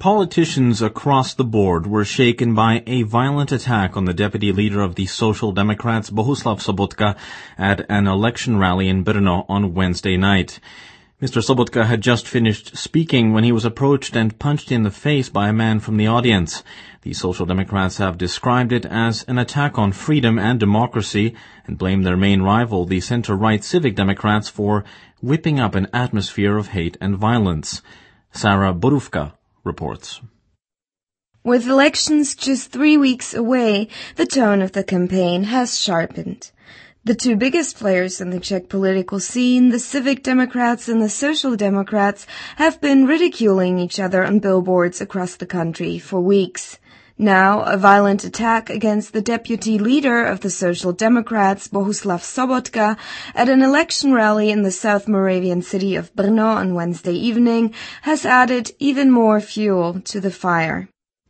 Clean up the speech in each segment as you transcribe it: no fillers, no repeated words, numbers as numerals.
Politicians across the board were shaken by a violent attack on the deputy leader of the Social Democrats, Bohuslav Sobotka, at an election rally in Brno on Wednesday night. Mr. Sobotka had just finished speaking when he was approached and punched in the face by a man from the audience. The Social Democrats have described it as an attack on freedom and democracy and blamed their main rival, the center-right Civic Democrats, for whipping up an atmosphere of hate and violence. Sarah Borówka reports. With elections just 3 weeks away, the tone of the campaign has sharpened. The two biggest players in the Czech political scene, the Civic Democrats and the Social Democrats, have been ridiculing each other on billboards across the country for weeks. Now, a violent attack against the deputy leader of the Social Democrats, Bohuslav Sobotka, at an election rally in the South Moravian city of Brno on Wednesday evening has added even more fuel to the fire.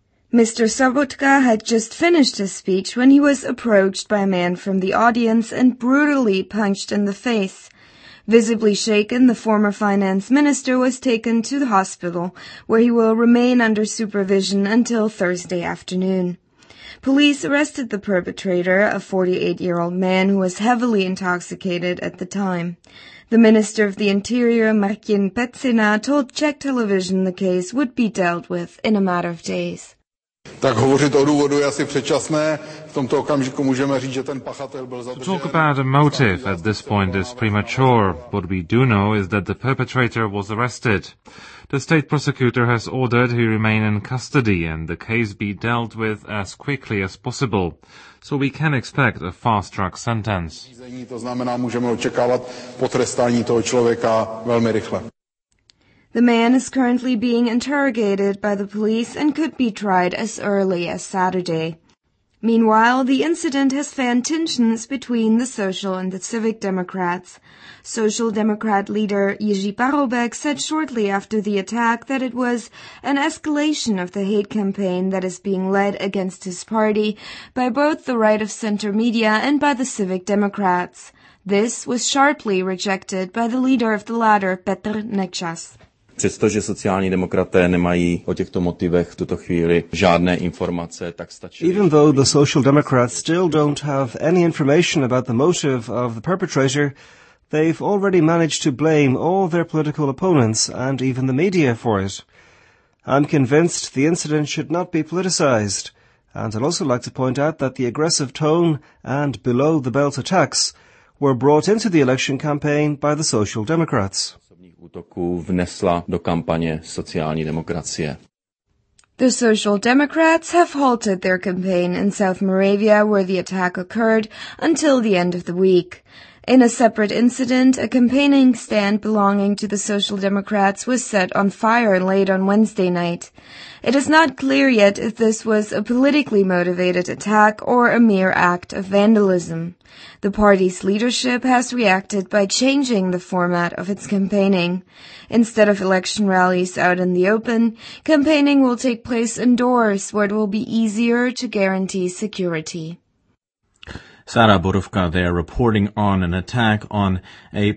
Mr. Sobotka had just finished his speech when he was approached by a man from the audience and brutally punched in the face. Visibly shaken, the former finance minister was taken to the hospital, where he will remain under supervision until Thursday afternoon. Police arrested the perpetrator, a 48-year-old man who was heavily intoxicated at the time. The Minister of the Interior, Martin Pecina, told Czech television the case would be dealt with in a matter of days. Tak hovořit o důvodu je asi předčasné. V tomto okamžiku můžeme říct, že ten pachatel byl zadržen. To talk about a motive at this point is premature. What we do know is that the perpetrator was arrested. The state prosecutor has ordered he remain in custody and the case be dealt with as quickly as possible. So we can expect a fast-track sentence. To znamená, můžeme očekávat potrestání toho člověka velmi rychle. The man is currently being interrogated by the police and could be tried as early as Saturday. Meanwhile, the incident has fanned tensions between the Social and the Civic Democrats. Social Democrat leader Jiří Paroubek said shortly after the attack that it was an escalation of the hate campaign that is being led against his party by both the right-of-center media and by the Civic Democrats. This was sharply rejected by the leader of the latter, Petr Nečas. Přestože sociální demokraté nemají o těchto motivech v tuto chvíli žádné informace, tak stačí. Even though the Social Democrats still don't have any information about the motive of the perpetrator, they've already managed to blame all their political opponents and even the media for it. I'm convinced the incident should not be politicized, and I'd also like to point out that the aggressive tone and below-the-belt attacks were brought into the election campaign by the Social Democrats. Útoků vnesla do kampaně sociální demokracie. The Social Democrats have halted their campaign in South Moravia, where the attack occurred, until the end of the week. In a separate incident, a campaigning stand belonging to the Social Democrats was set on fire late on Wednesday night. It is not clear yet if this was a politically motivated attack or a mere act of vandalism. The party's leadership has reacted by changing the format of its campaigning. Instead of election rallies out in the open, campaigning will take place indoors, where it will be easier to guarantee security. Sarah Borówka there reporting on an attack on a